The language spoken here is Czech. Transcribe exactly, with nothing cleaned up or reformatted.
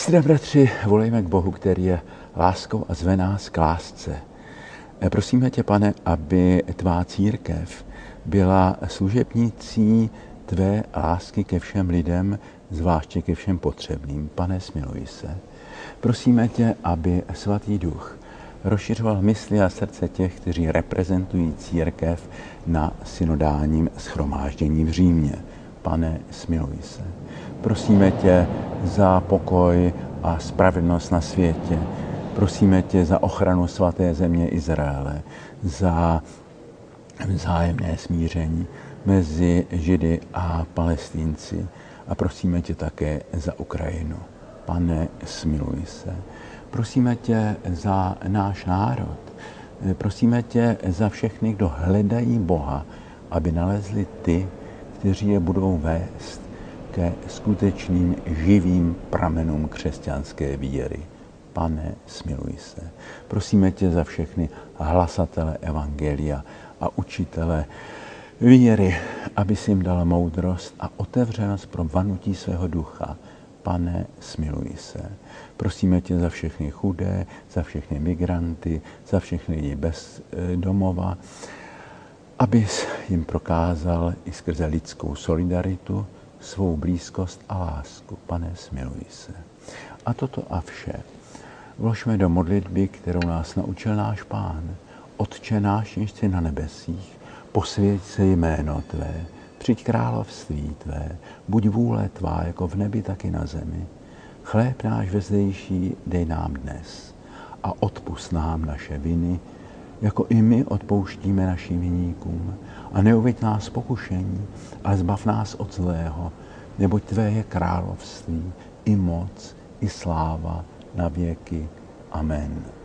Sestry a bratři, volejme k Bohu, který je láskou a zve nás k lásce. Prosíme tě, Pane, aby tvá církev byla služebnicí tvé lásky ke všem lidem, zvláště ke všem potřebným. Pane, smiluj se. Prosíme tě, aby svatý duch rozšiřoval mysli a srdce těch, kteří reprezentují církev na synodálním shromáždění v Římě. Pane, smiluj se. Prosíme tě za pokoj a spravedlnost na světě. Prosíme tě za ochranu svaté země Izraele, za vzájemné smíření mezi Židy a Palestinci. A prosíme tě také za Ukrajinu. Pane, smiluj se. Prosíme tě za náš národ. Prosíme tě za všechny, kdo hledají Boha, aby nalezli ty, kteří je budou vést ke skutečným živým pramenům křesťanské víry. Pane, smiluj se. Prosíme tě za všechny hlasatele evangelia a učitele víry, aby si jim dal moudrost a otevřenost pro vanutí svého ducha. Pane, smiluj se. Prosíme tě za všechny chudé, za všechny migranty, za všechny lidi bez domova, abys jim prokázal i skrze lidskou solidaritu svou blízkost a lásku. Pane, smiluj se. A toto a vše vložme do modlitby, kterou nás naučil náš Pán. Otče náš, jenž jsi na nebesích, posvěť se jméno tvé, přijď království tvé, buď vůle tvá jako v nebi, tak i na zemi. Chléb náš vezdejší dej nám dnes a odpusť nám naše viny, jako i my odpouštíme našim viníkům. A neuveď nás pokušení, ale zbav nás od zlého, neboť tvé je království, i moc, i sláva na věky. Amen.